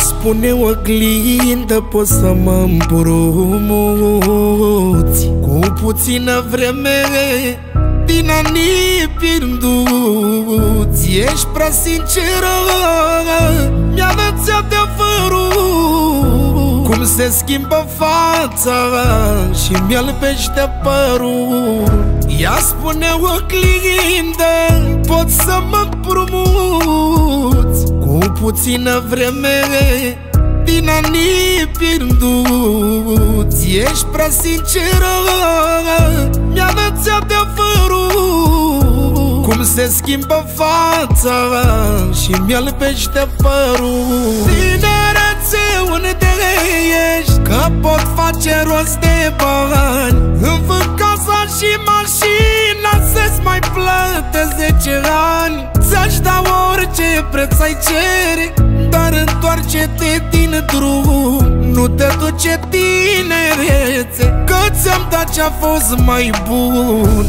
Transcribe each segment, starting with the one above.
spune oglindă, poți să mă împrumuți cu puțină vreme din anii pierduți. Ești prea sinceră, mi-a lățit adevărul, cum se schimbă fața și mi-albește părul. Ea spune oglindă, poți să mă împrumuți cu puțină vreme din anii pierduți. Ești prea sinceră, mi-a lățit adevărul, cum se schimbă fața și mi-albește părul. Tinerețe, unde ești? Că pot face rost de bani, îmi vând casa și mașina, să-ți mai plătesc 10 ani. Ți-aș da orice preț ai cere, dar întoarce-te din drum, nu te duce tinerețe, că ți-am dat ce-a fost mai bun.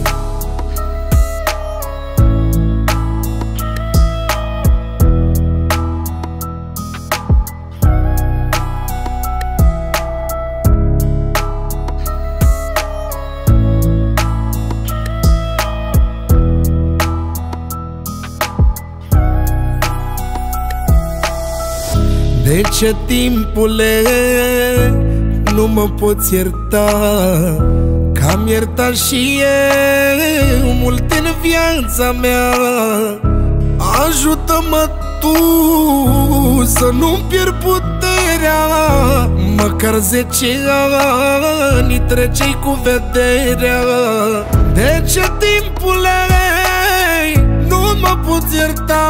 De ce, timpule, nu mă poți ierta, că am iertat și eu mult în viața mea? Ajută-mă tu să nu-mi pierd puterea, măcar 10 ani trece-i cu vederea. De ce, timpule, nu mă poți ierta,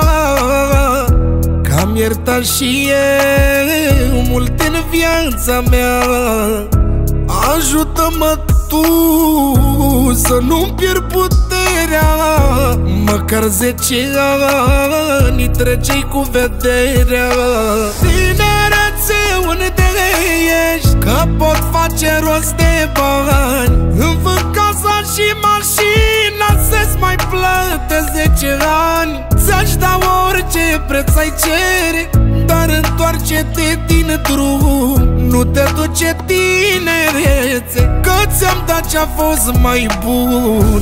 am iertat și eu mult în viața mea? Ajută-mă tu să nu-mi pierd puterea, măcar 10 ani trece-i cu vederea. Tinerețe, unde ești? Că pot face rost de bani, îmi vând casa și mașina, să-ți mai plătesc 10 ani. Ți-aș da orice preț ai cere, dar întoarce-te din drum, nu te duce tinerețe, că ți-am dat ce-a fost mai bun.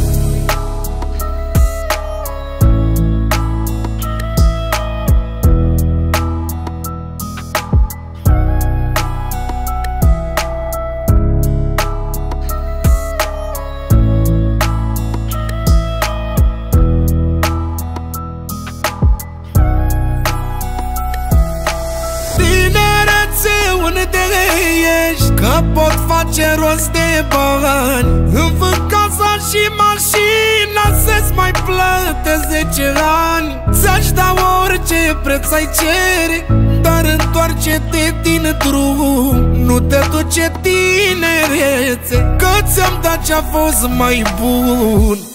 Unde ești? Că pot face rost de bani, îmi vând casa și mașina, să-ți mai plătesc 10 ani. Ți-aș da orice preț ai cere, dar întoarce-te din drum, nu te duce tinerețe, că ți-am dat ce-a fost mai bun.